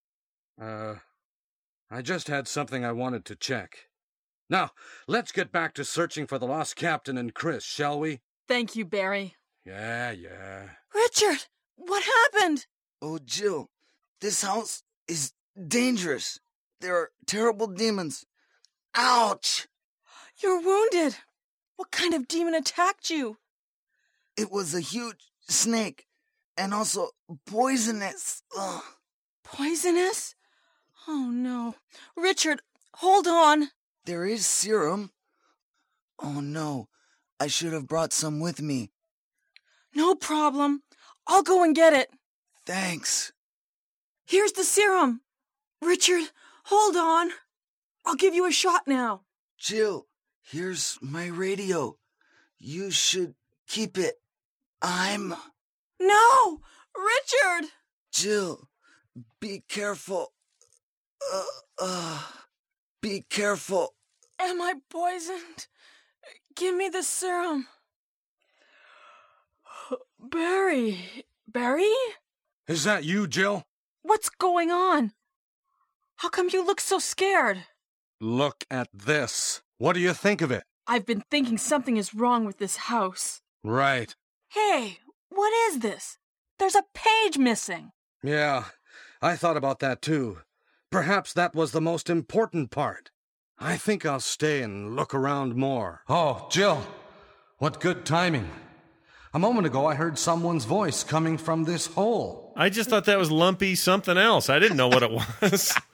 I just had something I wanted to check. Now, let's get back to searching for the lost captain and Chris, shall we? Thank you, Barry. Yeah. Richard, what happened? Oh, Jill, this house is dangerous. There are terrible demons. Ouch! You're wounded. What kind of demon attacked you? It was a huge snake, and also poisonous. Ugh. Poisonous? Oh, no. Richard, hold on. There is serum. Oh, no. I should have brought some with me. No problem. I'll go and get it. Thanks. Here's the serum. Richard, hold on. I'll give you a shot now. Jill, here's my radio. You should keep it. No! Richard! Jill, be careful. Be careful. Am I poisoned? Give me the serum. Barry? Is that you, Jill? What's going on? How come you look so scared? Look at this. What do you think of it? I've been thinking something is wrong with this house. Right. Hey, what is this? There's a page missing. Yeah, I thought about that too. Perhaps that was the most important part. I think I'll stay and look around more. Oh, Jill, what good timing. A moment ago, I heard someone's voice coming from this hole. I just thought that was Lumpy something else. I didn't know what it was.